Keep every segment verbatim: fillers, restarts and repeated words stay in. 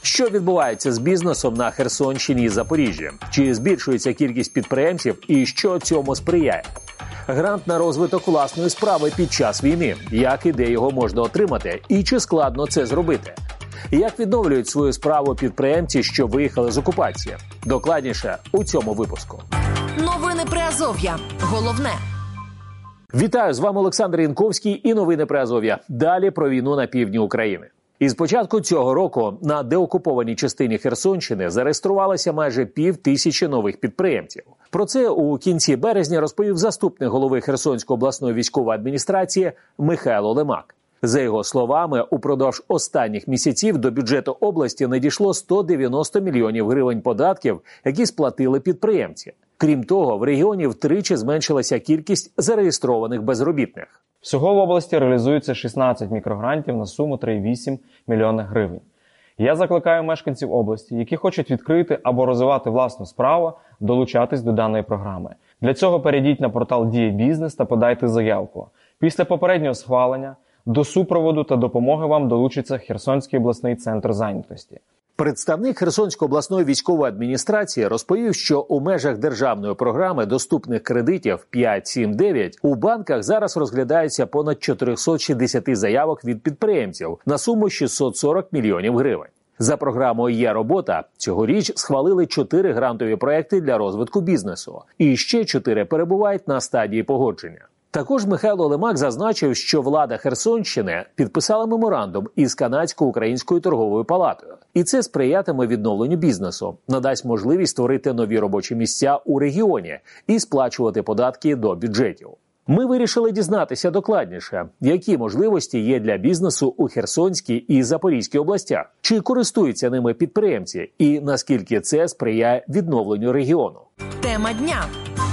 Що відбувається з бізнесом на Херсонщині і Запоріжжі? Чи збільшується кількість підприємців і що цьому сприяє? Грант на розвиток власної справи під час війни. Як і де його можна отримати? І чи складно це зробити? Як відновлюють свою справу підприємці, що виїхали з окупації? Докладніше у цьому випуску. Новини Приазов'я. Головне. Вітаю, з вами Олександр Янковський і новини Приазов'я. Далі про війну на півдні України. Із початку цього року на деокупованій частині Херсонщини зареєструвалося майже пів тисячі нових підприємців. Про це у кінці березня розповів заступник голови Херсонської обласної військової адміністрації Михайло Лемак. За його словами, упродовж останніх місяців до бюджету області надійшло сто дев'яносто мільйонів гривень податків, які сплатили підприємці. Крім того, в регіоні втричі зменшилася кількість зареєстрованих безробітних. Всього в області реалізується шістнадцять мікрогрантів на суму три цілих вісім десятих мільйона гривень. Я закликаю мешканців області, які хочуть відкрити або розвивати власну справу, долучатись до даної програми. Для цього перейдіть на портал «Дія Бізнес» та подайте заявку. Після попереднього схвалення до супроводу та допомоги вам долучиться Херсонський обласний центр зайнятості. Представник Херсонської обласної військової адміністрації розповів, що у межах державної програми доступних кредитів п'ять сім дев'ять у банках зараз розглядається понад чотириста шістдесят заявок від підприємців на суму шістсот сорок мільйонів гривень. За програмою «Є робота» цьогоріч схвалили чотири грантові проекти для розвитку бізнесу. І ще чотири перебувають на стадії погодження. Також Михайло Лемак зазначив, що влада Херсонщини підписала меморандум із Канадсько-Українською торговою палатою. І це сприятиме відновленню бізнесу, надасть можливість створити нові робочі місця у регіоні і сплачувати податки до бюджетів. Ми вирішили дізнатися докладніше, які можливості є для бізнесу у Херсонській і Запорізькій областях, чи користуються ними підприємці і наскільки це сприяє відновленню регіону. Тема дня.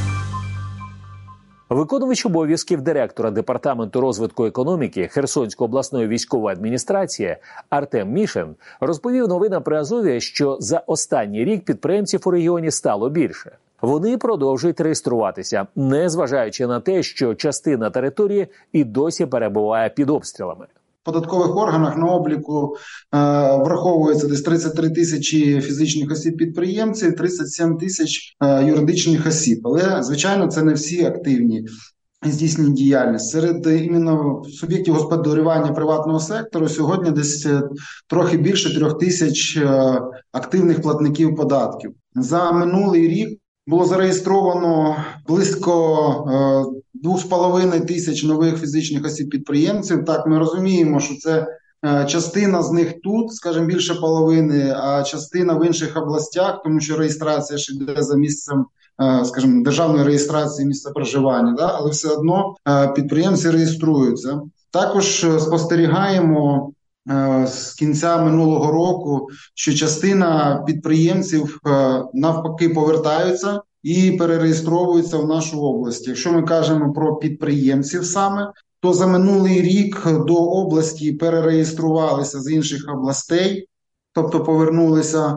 Виконувач обов'язків директора Департаменту розвитку економіки Херсонської обласної військової адміністрації Артем Мішин розповів новинам Приазов'я, що за останній рік підприємців у регіоні стало більше. Вони продовжують реєструватися, незважаючи на те, що частина території і досі перебуває під обстрілами. В податкових органах на обліку е, враховується десь тридцять три тисячі фізичних осіб-підприємців, тридцять сім тисяч е, юридичних осіб. Але, звичайно, це не всі активні здійснюють діяльність. Серед іменно суб'єктів господарювання приватного сектору сьогодні десь трохи більше трьох тисяч е, активних платників податків. За минулий рік було зареєстровано близько е, двох з половиною тисяч нових фізичних осіб-підприємців. Так, ми розуміємо, що це е, частина з них тут, скажімо, більше половини, а частина в інших областях, тому що реєстрація ж йде за місцем, е, скажімо, державної реєстрації місця проживання, да? Але все одно е, підприємці реєструються. Також е, спостерігаємо е, з кінця минулого року, що частина підприємців е, навпаки повертаються і перереєстровуються в нашу область. Якщо ми кажемо про підприємців саме, то за минулий рік до області перереєструвалися з інших областей, тобто повернулися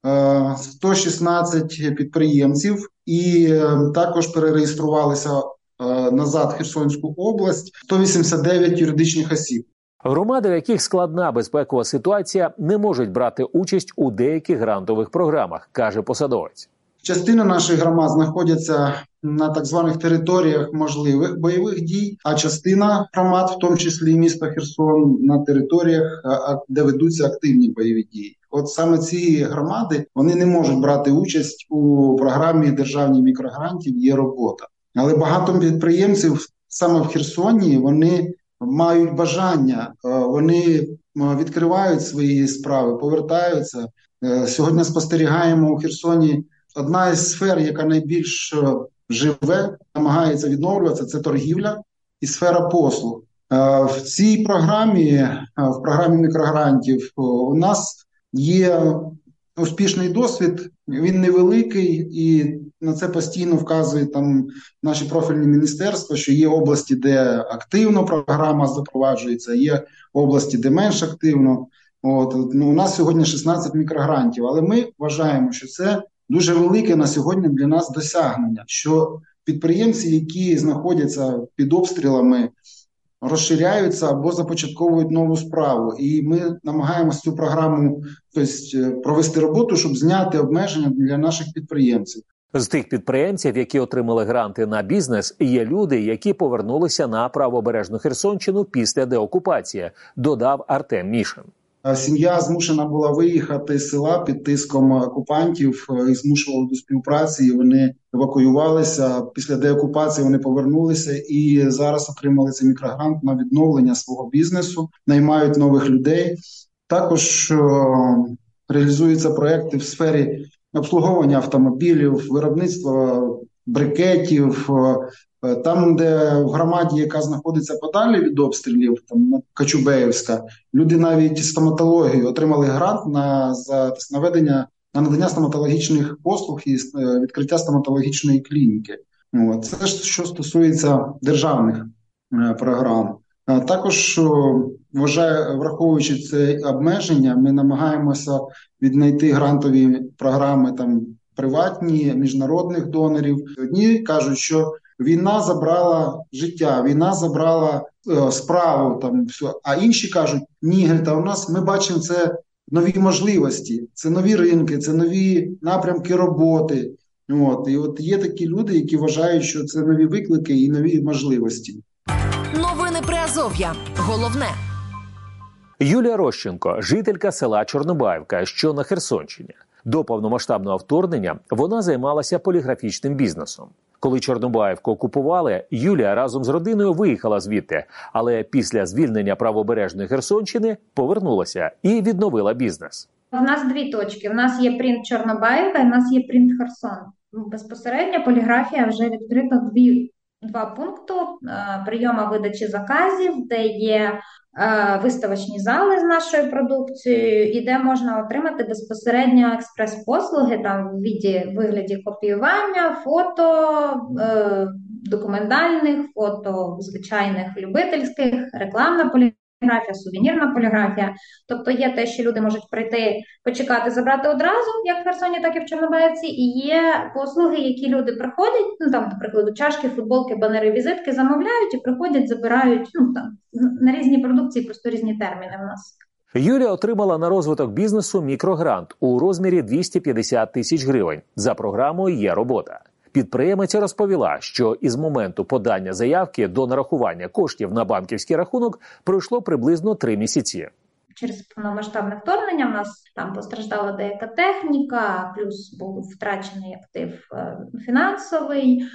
сто шістнадцять підприємців і також перереєструвалися назад в Херсонську область сто вісімдесят дев'ять юридичних осіб. Громади, в яких складна безпекова ситуація, не можуть брати участь у деяких грантових програмах, каже посадовець. Частина наших громад знаходяться на так званих територіях можливих бойових дій, а частина громад, в тому числі і міста Херсон, на територіях, де ведуться активні бойові дії. От саме ці громади, вони не можуть брати участь у програмі державних мікрогрантів «Є робота». Але багато підприємців саме в Херсоні, вони мають бажання, вони відкривають свої справи, повертаються. Сьогодні спостерігаємо у Херсоні одна із сфер, яка найбільш живе, намагається відновлюватися, це торгівля і сфера послуг. В цій програмі, в програмі мікрогрантів, у нас є успішний досвід, він невеликий, і на це постійно вказує там наші профільні міністерства, що є області, де активно програма запроваджується, є області, де менш активно. От, ну, у нас сьогодні шістнадцять мікрогрантів, але ми вважаємо, що це дуже велике на сьогодні для нас досягнення, що підприємці, які знаходяться під обстрілами, розширяються або започатковують нову справу. І ми намагаємося цю програму, тобто, провести роботу, щоб зняти обмеження для наших підприємців. З тих підприємців, які отримали гранти на бізнес, є люди, які повернулися на правобережну Херсонщину після деокупації, додав Артем Мішин. Сім'я змушена була виїхати з села під тиском окупантів і змушували до співпраці, і вони евакуювалися. Після деокупації вони повернулися і зараз отримали цей мікрогрант на відновлення свого бізнесу, наймають нових людей. Також о, реалізуються проекти в сфері обслуговування автомобілів, виробництва брикетів. Там, де в громаді, яка знаходиться подалі від обстрілів, там Кочубеївська, люди навіть стоматологію отримали грант на за наведення на надання стоматологічних послуг і відкриття стоматологічної клініки. От. Це ж що стосується державних програм. Також, вважаю, враховуючи це обмеження, ми намагаємося віднайти грантові програми там приватні, міжнародних донорів. Одні кажуть, що війна забрала життя, війна забрала е, справу, там все. А інші кажуть, ні, та у нас ми бачимо це нові можливості, це нові ринки, це нові напрямки роботи. От. І от є такі люди, які вважають, що це нові виклики і нові можливості. Новини Приазов'я. Головне. Юлія Рощенко – жителька села Чорнобаївка, що на Херсонщині. До повномасштабного вторгнення вона займалася поліграфічним бізнесом. Коли Чорнобаївку окупували, Юлія разом з родиною виїхала звідти, але після звільнення правобережної Херсонщини повернулася і відновила бізнес. У нас дві точки. У нас є принт Чорнобаївка, і у нас є принт Херсон. Безпосередньо поліграфія вже відкрита дві, два пункти прийому видачі заказів, де є виставочні зали з нашою продукцією і де можна отримати безпосередньо експрес-послуги там в віді, вигляді копіювання, фото, е, документальних, фото звичайних любительських, рекламна поліграфія, сувенірна поліграфія. Тобто є те, що люди можуть прийти, почекати, забрати одразу, як в Херсоні, так і в Чорнобаївці, і є послуги, які люди приходять, ну там, до прикладу, чашки, футболки, банери, візитки замовляють і приходять, забирають, ну там, на різні продукції, просто різні терміни в нас. Юлія отримала на розвиток бізнесу мікрогрант у розмірі двісті п'ятдесят тисяч гривень. За програмою «Є робота». Підприємиця розповіла, що із моменту подання заявки до нарахування коштів на банківський рахунок пройшло приблизно три місяці. Через повномасштабне вторгнення в нас там постраждала деяка техніка, плюс був втрачений актив фінансовий,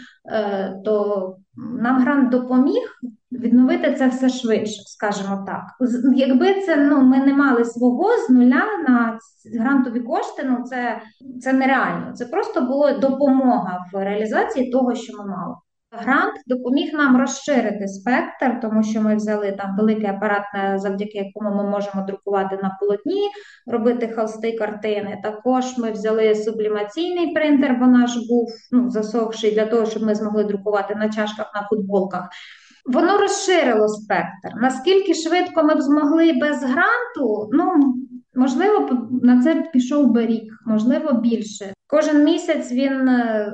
то нам грант допоміг відновити це все швидше, скажімо так. Якби це, ну, ми не мали свого з нуля на грантові кошти, ну це, це нереально. Це просто була допомога в реалізації того, що ми мали. Грант допоміг нам розширити спектр, тому що ми взяли там великий апарат, завдяки якому ми можемо друкувати на полотні, робити холсти, картини. Також ми взяли сублімаційний принтер, бо наш був ну, засохший, для того, щоб ми змогли друкувати на чашках, на футболках. Воно розширило спектр. Наскільки швидко ми б змогли без гранту, ну, можливо, на це пішов би рік, можливо, більше. Кожен місяць він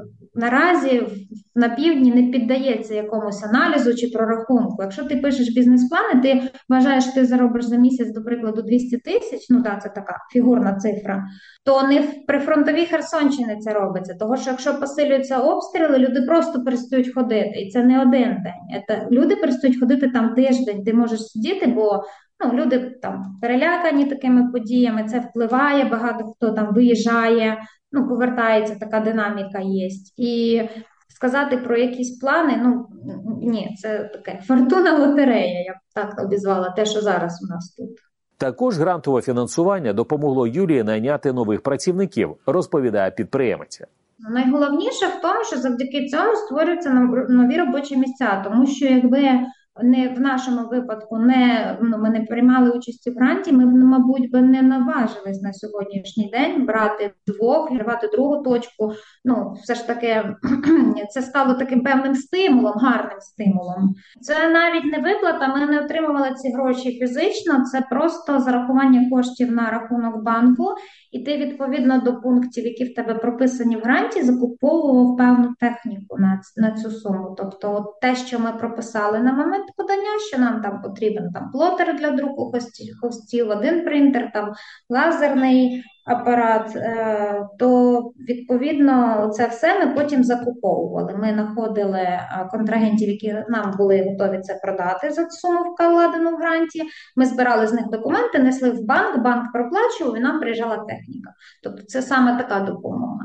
наразі на півдні не піддається якомусь аналізу чи прорахунку. Якщо ти пишеш бізнес-плани, ти вважаєш, що ти заробиш за місяць, до прикладу, двісті тисяч, ну так, це така фігурна цифра, то не в прифронтовій Херсонщині це робиться. Тому що якщо посилюються обстріли, люди просто перестають ходити. І це не один день. Це, люди перестають ходити там тиждень, ти можеш сидіти, бо ну, люди там перелякані такими подіями, це впливає, багато хто там виїжджає, ну, повертається, така динаміка є. І сказати про якісь плани, ну, ні, це таке фортуна лотерея, я б так обізвала, те, що зараз у нас тут. Також грантове фінансування допомогло Юлії найняти нових працівників, розповідає підприємиця. Найголовніше в тому, що завдяки цьому створюються нові робочі місця, тому що якби не в нашому випадку не, ну, ми не приймали участь у гранті, ми б, мабуть, би не наважились на сьогоднішній день брати двох, відкривати другу точку. Ну, все ж таки, це стало таким певним стимулом, гарним стимулом. Це навіть не виплата, ми не отримували ці гроші фізично, це просто зарахування коштів на рахунок банку, і ти, відповідно до пунктів, які в тебе прописані в гранті, закуповував певну техніку на, на цю суму. Тобто от те, що ми прописали на момент подання, що нам там потрібен там плотер для друку холстів, один принтер, там лазерний апарат, то відповідно це все ми потім закуповували. Ми знаходили контрагентів, які нам були готові це продати за суму вкладену в гранті. Ми збирали з них документи, несли в банк, банк проплачував і нам приїжджала техніка. Тобто це саме така допомога.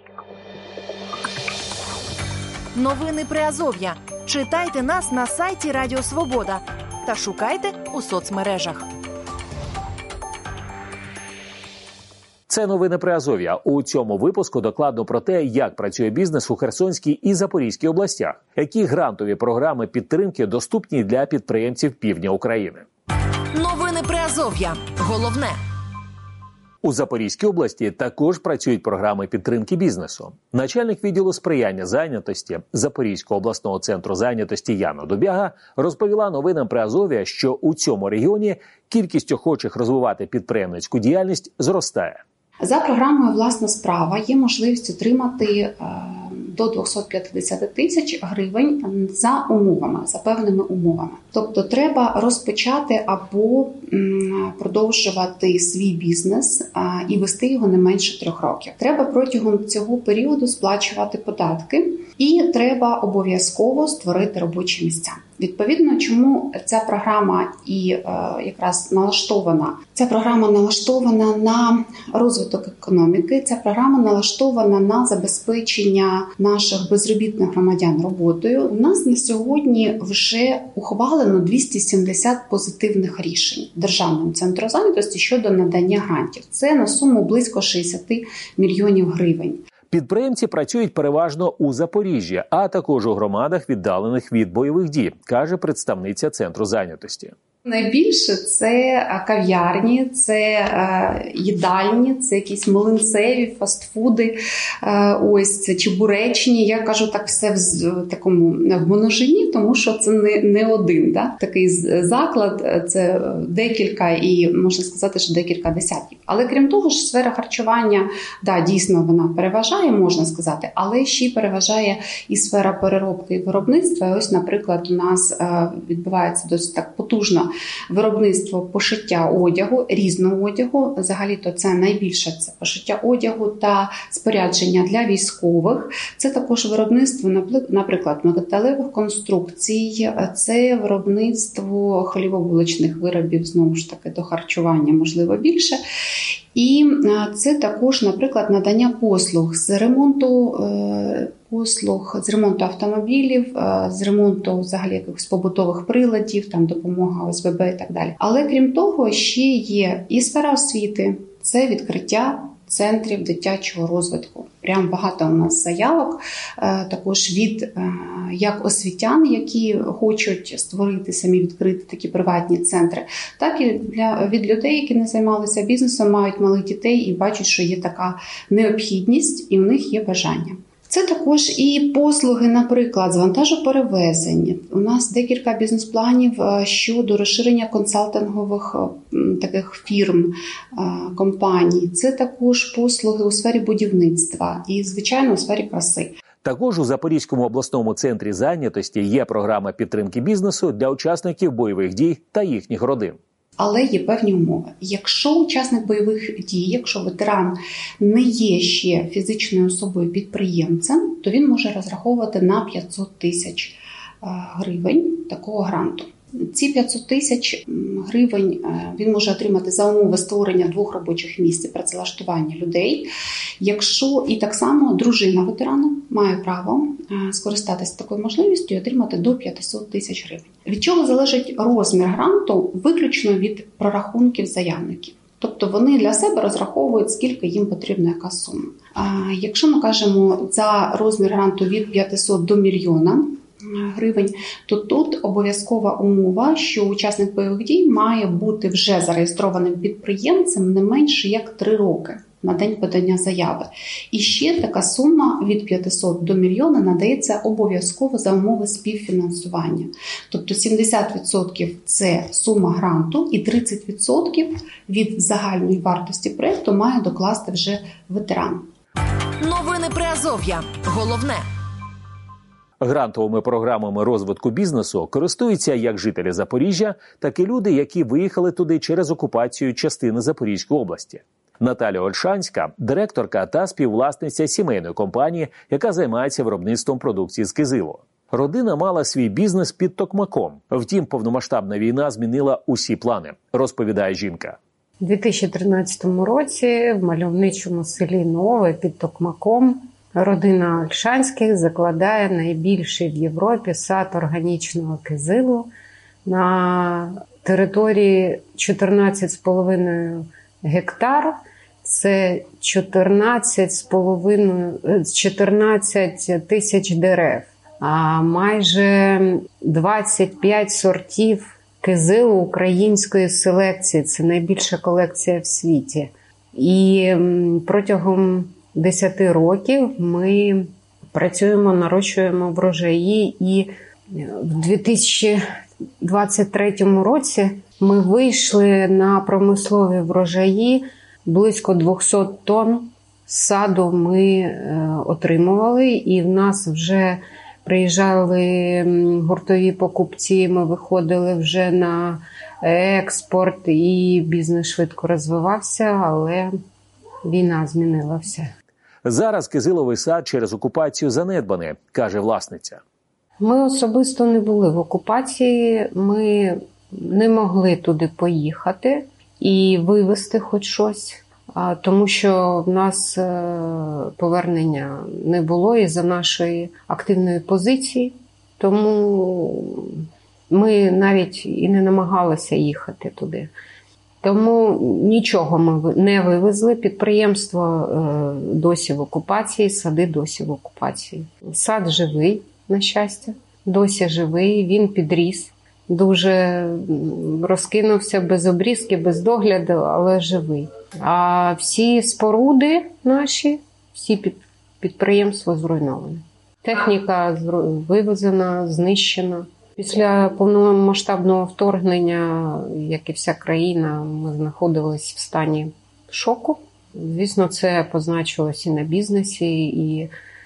Новини Приазов'я. Читайте нас на сайті Радіо Свобода та шукайте у соцмережах. Це новини Приазов'я. У цьому випуску докладно про те, як працює бізнес у Херсонській і Запорізькій областях, які грантові програми підтримки доступні для підприємців півдня України. Новини Приазов'я. Головне. У Запорізькій області також працюють програми підтримки бізнесу. Начальник відділу сприяння зайнятості Запорізького обласного центру зайнятості Яна Дубяга розповіла новинам Приазов'я, що у цьому регіоні кількість охочих розвивати підприємницьку діяльність зростає. За програмою «Власна справа» є можливість отримати е, до двісті п'ятдесят тисяч гривень за умовами, за певними умовами. Тобто треба розпочати або м, продовжувати свій бізнес а, і вести його не менше трьох років. Треба протягом цього періоду сплачувати податки і треба обов'язково створити робочі місця. Відповідно, чому ця програма і е, якраз налаштована? Ця програма налаштована на розвиток економіки, ця програма налаштована на забезпечення наших безробітних громадян роботою. У нас на сьогодні вже ухвалено двісті сімдесят позитивних рішень Державним центром зайнятості щодо надання грантів. Це на суму близько шістдесят мільйонів гривень. Підприємці працюють переважно у Запоріжжі, а також у громадах, віддалених від бойових дій, каже представниця Центру зайнятості. Найбільше це кав'ярні, це їдальні, це якісь млинцеві, фастфуди, ось це чебуречні. Я кажу так все в такому в множині, тому що це не, не один, да? Такий заклад, це декілька і можна сказати, що декілька десятків. Але крім того ж, сфера харчування, да, дійсно вона переважає, можна сказати, але ще й переважає і сфера переробки і виробництва. Ось, наприклад, у нас відбувається досить так потужно виробництво пошиття одягу, різного одягу. Взагалі-то це найбільше це пошиття одягу та спорядження для військових. Це також виробництво, наприклад, металевих конструкцій, це виробництво хлібобулочних виробів, знову ж таки, до харчування, можливо, більше. І це також, наприклад, надання послуг з ремонту послуг, з ремонту автомобілів, з ремонту взагалі якихось побутових приладів, там допомога О С Б Б і так далі. Але крім того, ще є і сфера освіти, це відкриття центрів дитячого розвитку. Прям багато у нас заявок, також від як освітян, які хочуть створити, самі відкрити такі приватні центри, так і для, від людей, які не займалися бізнесом, мають малих дітей і бачать, що є така необхідність і у них є бажання. Це також і послуги, наприклад, з вантажоперевезень. У нас декілька бізнес-планів щодо розширення консалтингових таких фірм, компаній. Це також послуги у сфері будівництва і, звичайно, у сфері краси. Також у Запорізькому обласному центрі зайнятості є програма підтримки бізнесу для учасників бойових дій та їхніх родин. Але є певні умови. Якщо учасник бойових дій, якщо ветеран не є ще фізичною особою-підприємцем, то він може розраховувати на п'ятсот тисяч гривень такого гранту. Ці п'ятсот тисяч гривень він може отримати за умови створення двох робочих місць, працевлаштування людей. Якщо і так само дружина ветерана має право скористатися такою можливістю і отримати до п'ятсот тисяч гривень. Від чого залежить розмір гранту? Виключно від прорахунків заявників. Тобто вони для себе розраховують, скільки їм потрібна яка сума. А якщо ми кажемо за розмір гранту від п'ятисот до мільйона гривень, то тут обов'язкова умова, що учасник бойових дій має бути вже зареєстрованим підприємцем не менше як три роки на день подання заяви. І ще така сума від п'ятисот до мільйона надається обов'язково за умови співфінансування. Тобто сімдесят відсотків це сума гранту і тридцять відсотків від загальної вартості проєкту має докласти вже ветеран. Новини Приазов'я. Головне. Грантовими програмами розвитку бізнесу користуються як жителі Запоріжжя, так і люди, які виїхали туди через окупацію частини Запорізької області. Наталя Ольшанська – директорка та співвласниця сімейної компанії, яка займається виробництвом продукції з кизилу. Родина мала свій бізнес під Токмаком. Втім, повномасштабна війна змінила усі плани, розповідає жінка. У дві тисячі тринадцятому році в мальовничому селі Нове під Токмаком родина Ольшанських закладає найбільший в Європі сад органічного кизилу на території чотирнадцять з половиною гектар. Це чотирнадцять з половиною, чотирнадцять тисяч дерев, а майже двадцять п'ять сортів кизилу української селекції. Це найбільша колекція в світі. І протягом десяти років ми працюємо, нарощуємо врожаї, і в дві тисячі двадцять третьому році ми вийшли на промислові врожаї. Близько двісті тонн саду ми отримували, і в нас вже приїжджали гуртові покупці, ми виходили вже на експорт, і бізнес швидко розвивався, але війна змінила все. Зараз кизиловий сад через окупацію занедбаний, каже власниця. Ми особисто не були в окупації, ми не могли туди поїхати і вивезти хоч щось, тому що в нас повернення не було із-за нашої активної позиції, тому ми навіть і не намагалися їхати туди. Тому нічого ми не вивезли, підприємство досі в окупації, сади досі в окупації. Сад живий, на щастя, досі живий, він підріс, дуже розкинувся без обрізки, без догляду, але живий. А всі споруди наші, всі підприємства зруйновані. Техніка вивезена, знищена. Після повномасштабного вторгнення, як і вся країна, ми знаходились в стані шоку. Звісно, це позначилось і на бізнесі, і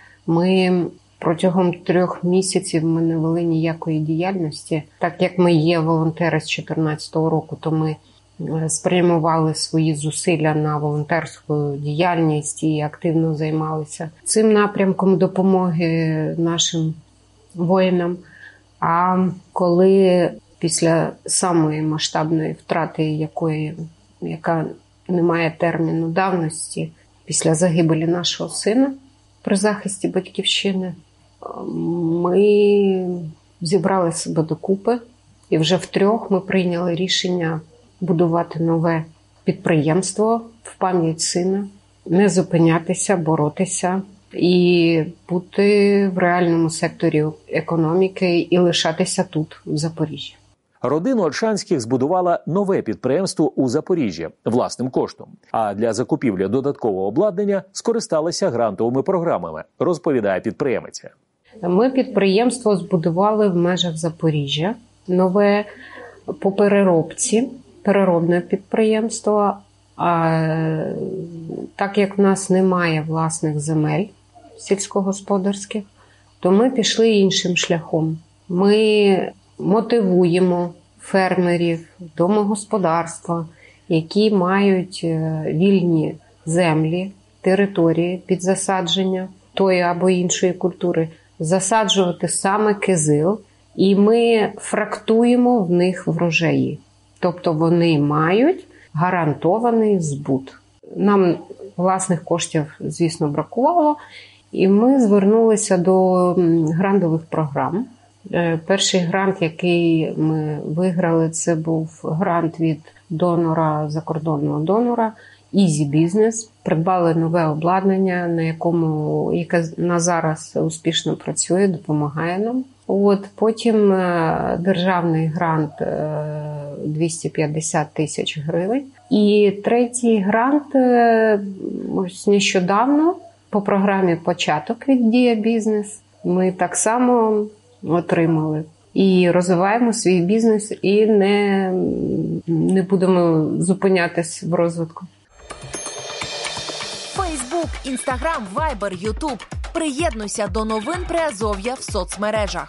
ми протягом трьох місяців ми не вели ніякої діяльності. Так як ми є волонтери з дві тисячі чотирнадцятого року, то ми спрямували свої зусилля на волонтерську діяльність і активно займалися цим напрямком допомоги нашим воїнам. А коли після самої масштабної втрати, якої, яка не має терміну давності, після загибелі нашого сина при захисті батьківщини, ми зібрали себе докупи і вже втрьох ми прийняли рішення будувати нове підприємство в пам'ять сина, не зупинятися, боротися і бути в реальному секторі економіки і лишатися тут, в Запоріжжі. Родина Ольшанських збудувала нове підприємство у Запоріжжі власним коштом. А для закупівлі додаткового обладнання скористалися грантовими програмами, розповідає підприємиця. Ми підприємство збудували в межах Запоріжжя. Нове по переробці, переробне підприємство. А так як в нас немає власних земель сільськогосподарських, то ми пішли іншим шляхом. Ми мотивуємо фермерів, домогосподарства, які мають вільні землі, території під засадження тої або іншої культури, засаджувати саме кизил, і ми фрактуємо в них врожаї. Тобто вони мають гарантований збут. Нам власних коштів, звісно, бракувало, і ми звернулися до грантових програм. Перший грант, який ми виграли, це був грант від донора, закордонного донора Easy Business. Придбали нове обладнання, на якому, яке на зараз успішно працює, допомагає нам. От, потім державний грант двісті п'ятдесят тисяч гривень. І третій грант ось нещодавно по програмі «Початок» від Дія Бізнес ми так само отримали. І розвиваємо свій бізнес і не, не будемо зупинятись в розвитку. Фейсбук, Інстаграм, Вайбер, Ютуб. Приєднуйся до новин Приазов'я в соцмережах.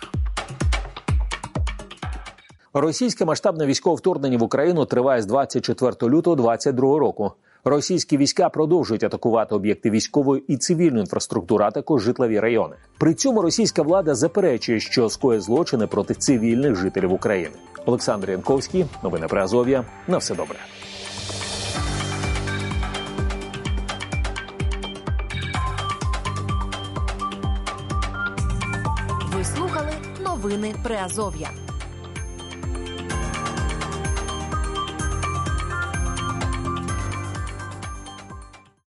Російське масштабне військове вторгнення в Україну триває з двадцять четвертого лютого двадцять другого року. Російські війська продовжують атакувати об'єкти військової і цивільної інфраструктури, а також житлові райони. При цьому російська влада заперечує, що скоїть злочини проти цивільних жителів України. Олександр Янковський, новини Приазов'я. На все добре. Ви слухали новини Приазов'я.